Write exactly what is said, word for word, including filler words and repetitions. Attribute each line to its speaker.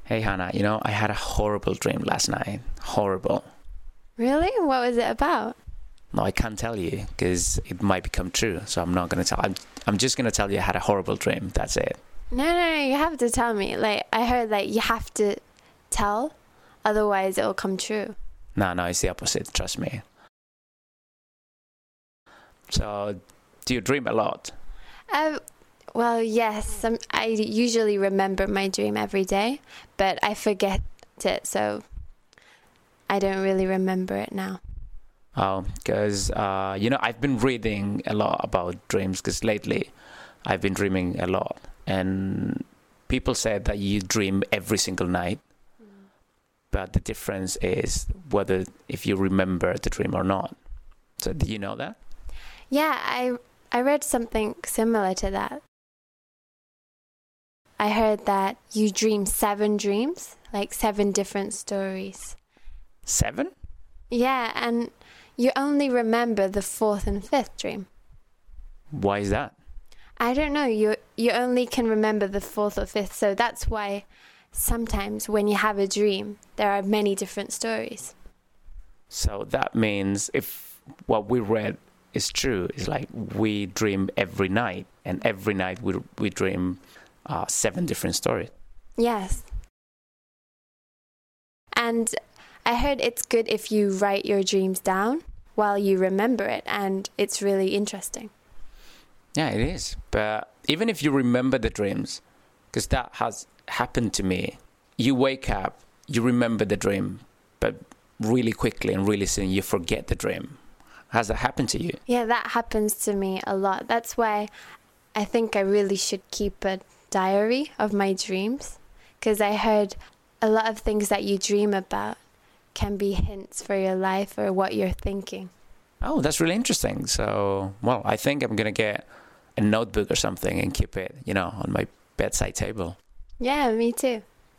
Speaker 1: Hey Hannah, you know, I had a horrible dream last night. Horrible.
Speaker 2: Really? What was it about?
Speaker 1: No, I can't tell you because it might become true. So I'm not going to tell. I'm, I'm just going to tell you I had a horrible dream. That's it.
Speaker 2: No, no, no, you have to tell me. Like, I heard that you have to tell, otherwise it'll come true.
Speaker 1: No, no, it's the opposite. Trust me. So, do you dream a lot?
Speaker 2: Uh, well, yes. Some, I usually remember my dream every day, but I forget it, so I don't really remember it now.
Speaker 1: Oh, because, uh, you know, I've been reading a lot about dreams because lately I've been dreaming a lot. And people said that you dream every single night. Mm. But the difference is whether if you remember the dream or not. So do you know that?
Speaker 2: Yeah, I I read something similar to that. I heard that you dream seven dreams, like seven different stories.
Speaker 1: Seven?
Speaker 2: Yeah, and you only remember the fourth and fifth dream.
Speaker 1: Why is that?
Speaker 2: I don't know. You you only can remember the fourth or fifth, so that's why sometimes when you have a dream, there are many different stories.
Speaker 1: So that means if what we read is true, it's like we dream every night, and every night we we dream uh, seven different stories.
Speaker 2: Yes. And I heard it's good if you write your dreams down while you remember it, and it's really interesting.
Speaker 1: Yeah, it is. But even if you remember the dreams, because that has happened to me, you wake up, you remember the dream, but really quickly and really soon you forget the dream. Has that happened to you?
Speaker 2: Yeah, that happens to me a lot. That's why I think I really should keep a diary of my dreams, because I heard a lot of things that you dream about can be hints for your life or what you're thinking.
Speaker 1: Oh, that's really interesting. So, well, I think I'm going to get a notebook or something and keep it, you know, on my bedside table.
Speaker 2: Yeah, me too.